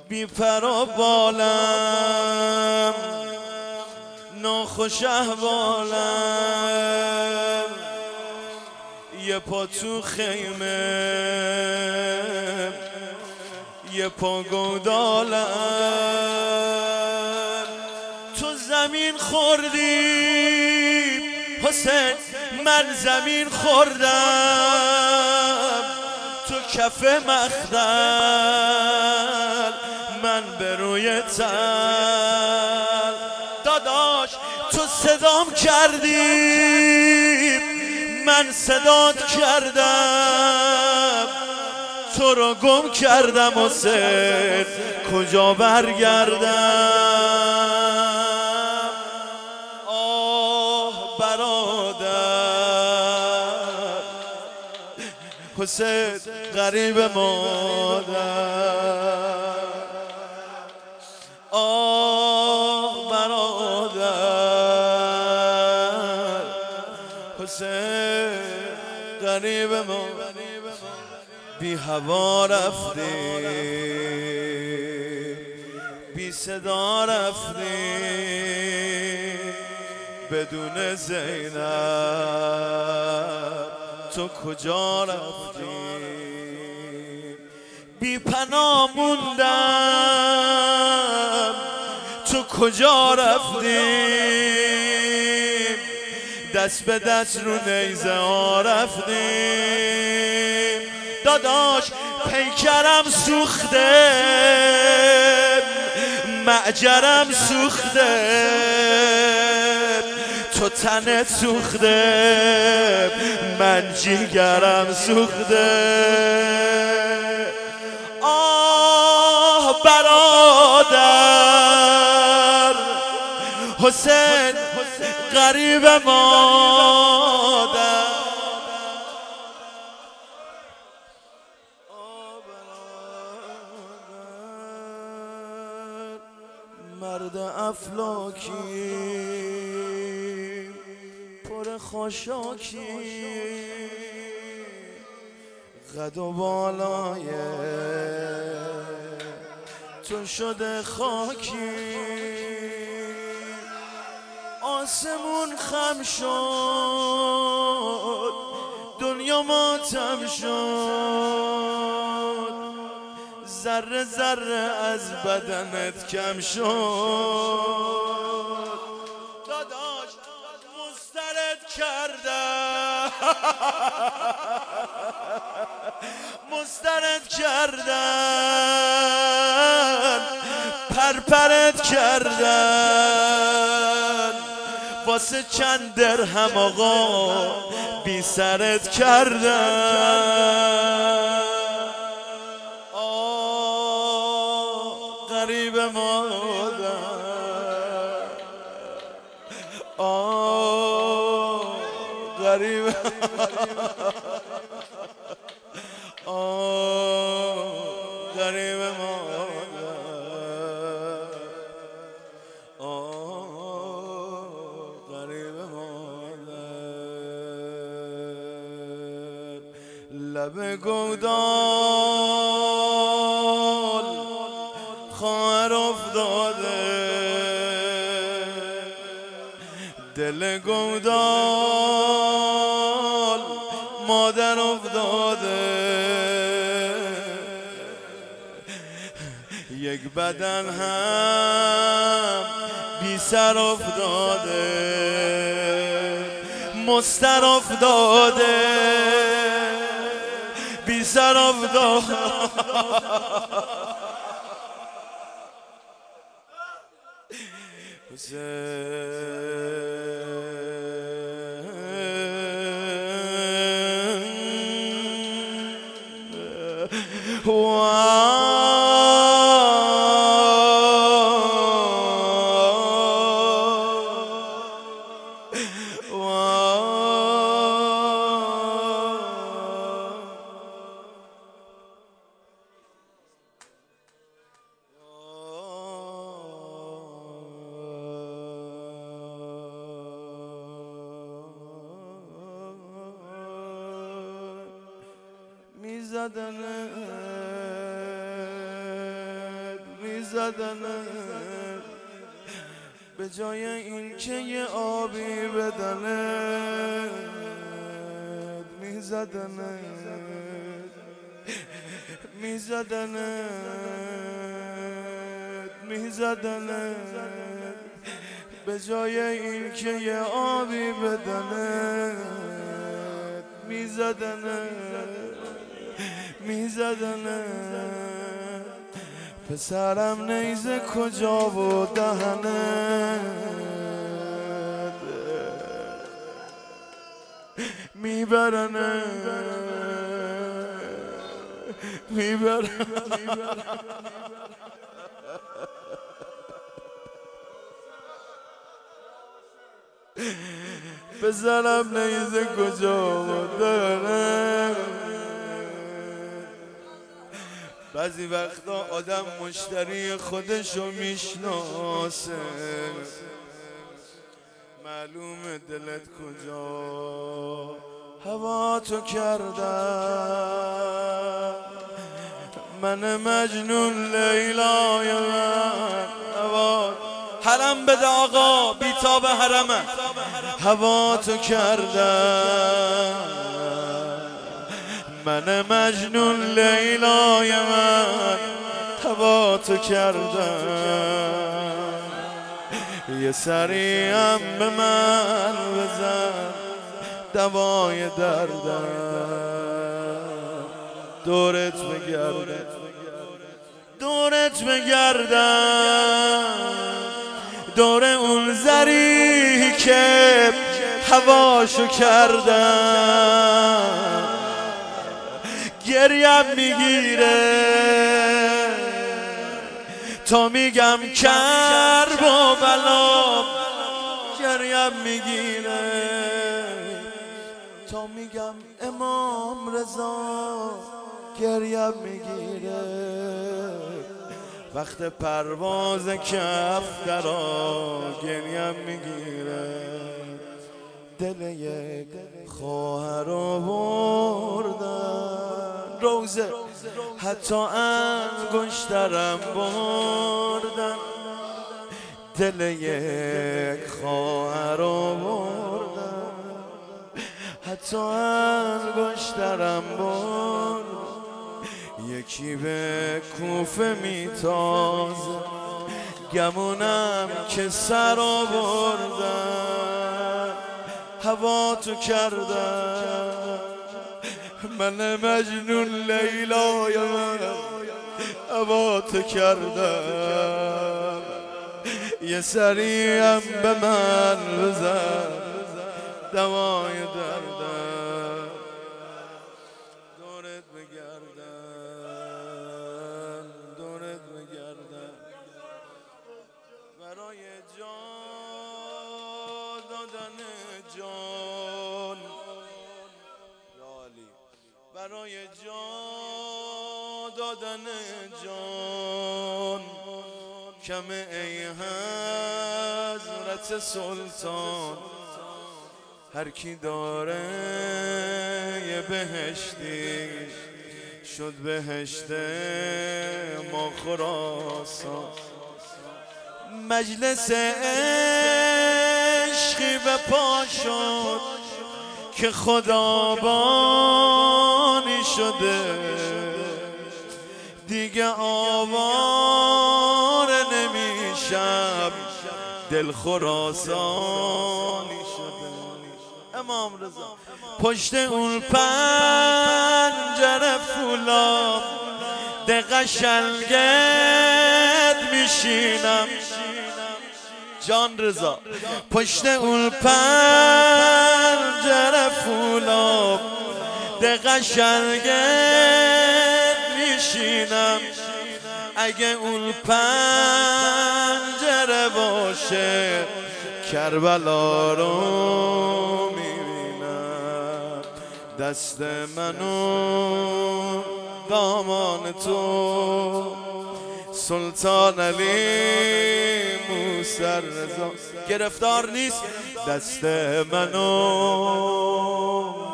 بی پر و بالم ناخوش احوالم، یه پا تو خیمه یه پا گودالم. تو زمین خوردی حسین، من زمین خوردم، تو کف مخدل من به روی تل. داداش تو صدام کردی من صدات کردم، تو رو گم کردم حسین کجا برگردم. آه برادر حسین غریب مادر، آه برادر حسین غریب مادر. بی هوا رفتی بی صدا رفتی، بدون زینب تو کجا رفتی؟ بی پناه موندم تو کجا رفتی؟ دست به دست رو نیزه ها رفتیم. داداش پیکرم سوخته معجرم سوخته، تو تنت سوخته من جیگرم سوخته. آه برادر حسین غریب مادر. مرد افلاکی پر خاشاکی، قد و بالای تو شده خاکی. آسمون خم شد دنیا ماتم شد، ذره ذره از بدنت کم شد. داداش مسترد کردن مسترد کردن پرپرت کردن، واسه چند درهم آقا بی سرت کردن. آه غریب مادر، آه غریب آه غریب مادر، لب گودال خواهر افتاده، دل گودال مادر افتاده، یک بدن هم بی سر افتاده، مستر افتاده بی سر افتاده. میزدنت میزدنت به جای این که یه آبی بدنت میزدنت به جای این که یه آبی بدنت میزدنت پسرم نیزه کجا و دهنت میبرنه پسرم نیزه کجا و دهنت. بعضی وقتا آدم مشتری خودشو میشناسه، معلومه دلت کجا هوا تو کردم. من مجنون لیلای من هوا حرم بده آقا بیتاب حرمه هوا تو کردم. من مجنون لیلای من هوا تو کردم. یه سریم به من بزن دوای دردم. دورت بگردم دور اون زری که هواشو کردم. گریم میگیره تا میگم کرب و بلا. گریم میگیره تا میگم امام رضا. گریم میگیره وقت پرواز کف درا. گریم میگیره دل یک خواهر رو بردن روزه حتی انگشترم بردن. دل یک خواهر رو بردن حتی انگشترم بردن. یکی به کوفه میتازه گمونم که سر آوردن هوا تو کردن. من مجنون لیلای من هوا تو کردم. یه سریم به من بزن دوای دردم. دورت بگردم برای جان دادن جان. برای جان دادن جان کمه ای حضرت سلطان. هر کی داره یه بهشتی شد بهشت ما خراسان. مجلس عشقی به پا شد که خدابانی شده. دیگه آواره نمیشم دل خراسانی شده. امام رضا پشت اون پنجره فولاد قشنگت میشینم. جان رضا پشت اون پنجره فولاد قشنگت میشینم. اگه اون پنجره باشه کربلا رو میبینم. دست منو دامان تو سلطان علی موسی رضا گرفتار نیست. دست منو